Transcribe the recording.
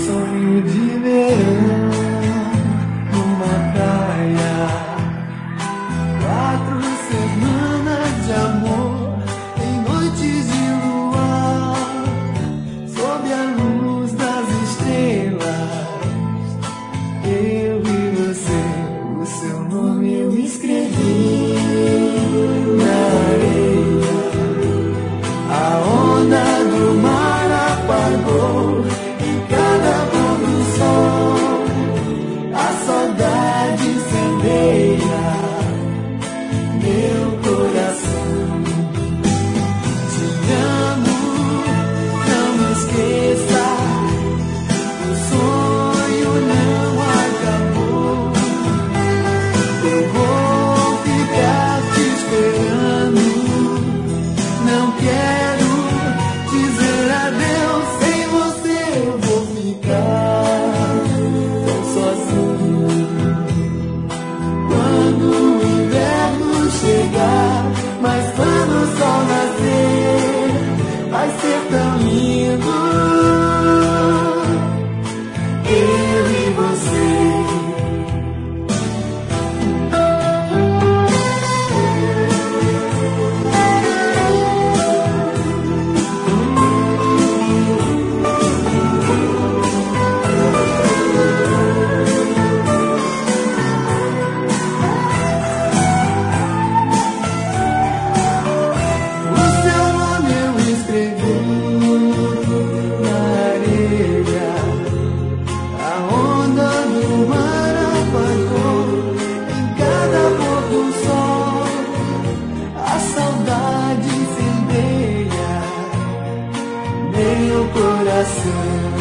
sonho de verão numa praia, 4 semanas de amor em noites de luar, sob a luz das estrelas. Eu e você, o seu nome eu escrevi na areia. A onda do mar apagou em cada pôr do sol, a saudade incendeia meu coração. Te amo, não me esqueça, o sonho não acabou. Eu vou ficar te esperando, não quero dizer adeus. Sem você eu vou ficar tão sozinho. Quando o inverno chegar, mas quando o sol nascer, vai ser tão lindo. Eu e você. O seu nome eu escrevi na areia. A onda do mar apagou em cada pôr do sol, a saudade incendeia meu coração.